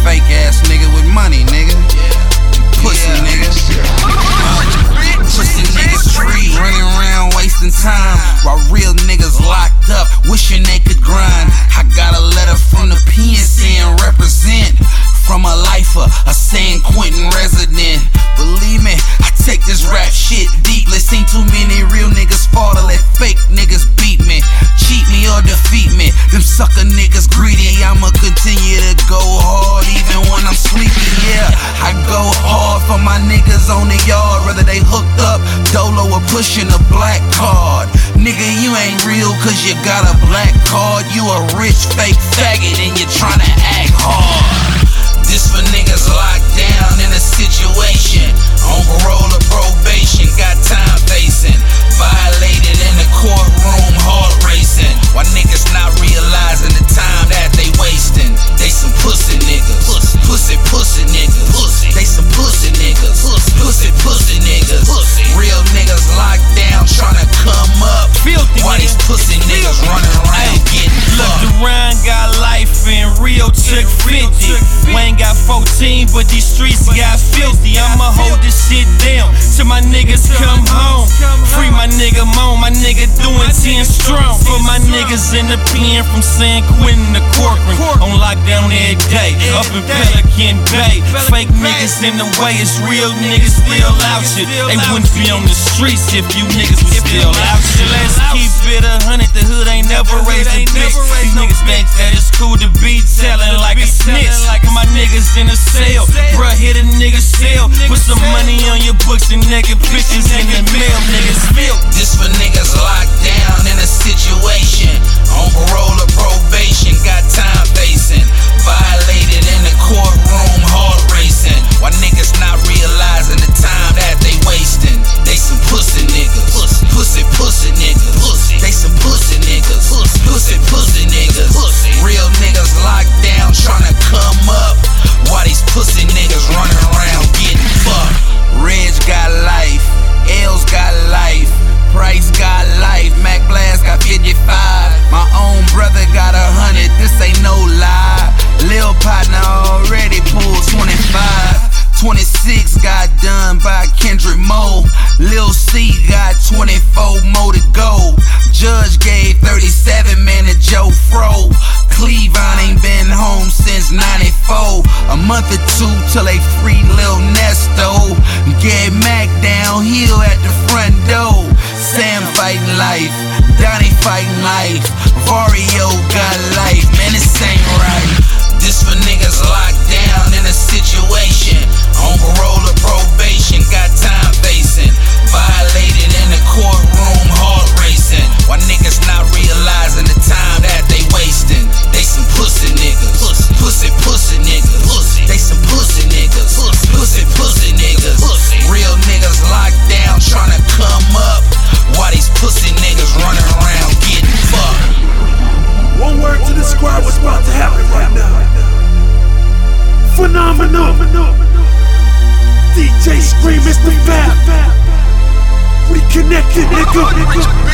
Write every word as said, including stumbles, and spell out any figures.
fake ass nigga with money, nigga. Pussy niggas. Pussy niggas free, running around wasting time, while real niggas locked up, wishing they could grind. I got a letter from the P N saying represent, from a lifer, a San Quentin resident. Believe me, I take this rap shit deeply. Seen too many real niggas fall to let fake niggas beat me, cheat me or defeat me. Them sucker niggas greedy. I'ma continue to go hard even when I'm sleepy. Yeah, I go hard for my niggas on the yard, whether they hooked up, dolo or pushing a black card. Nigga, you ain't real cause you got a black card. You a rich fake faggot and you tryna act hard. This for niggas locked down in a situation, on parole or probation, got time facing, violated in the courtroom, heart racing, while niggas not realizing the time that they wasting. They some pussy niggas, pussy pussy niggas, they some pussy niggas, pussy pussy niggas. Real niggas locked down tryna come up, why these pussy niggas running around getting fucked? Look, Duran got life and Rio took fifty. Wayne got fourteen, but these streets got filthy. I'ma hold this shit down till my niggas come home. Free my nigga Moan, my nigga doing ten strong. For my niggas in the pen from San Quentin to Corcoran, on lockdown every day, up in Pelican Bay. Fake niggas in the way, it's real niggas still out shit. They wouldn't be on the streets if you niggas was still out shit. Let's keep it a hundred, the hood ain't never raised a bitch. These niggas think that it's cool to be telling like a snitch. My niggas in the cell, bruh, hit a nigga cell. Put some money on your books and naked bitches in the mail. Niggas feel this for niggas locked down in a situation, on parole or probation, got time facing, violated in the courtroom, heart racing, while niggas not realizing the time that they wasting. They some pussy niggas, pussy pussy niggas, they some pussy niggas, pussy pussy niggas. Real niggas locked down tryna come up, why these pussy niggas running around getting fucked? Reg got life, L's got life, Price got life, Mac Blast got fifty-five. My own brother got a hundred, this ain't no lie. Lil partner already pulled twenty-five. twenty-six got done by Kendrick Moe. Lil C got twenty-four more to go. Judge gave thirty-seven, man, to Joe Fro. Cleavon ain't been home since ninety-four. A month or two till they free Lil Nesto. Get Mac downhill at the front door. Sam fighting life, Donnie fighting life, Vario got life, man, this ain't right. This for niggas locked down in a situation, on parole or probation, got time facing, violated in the courtroom, heart racing, while niggas not realizing the time that they wasting. They some pussy niggas, pussy pussy niggas, they some pussy niggas, pussy pussy niggas. Real niggas locked down tryna come up, why these pussy niggas running around getting fucked? One word to describe what's about to happen right now. Phenomenal. D J Scream, Mister Fab. We connected, nigga.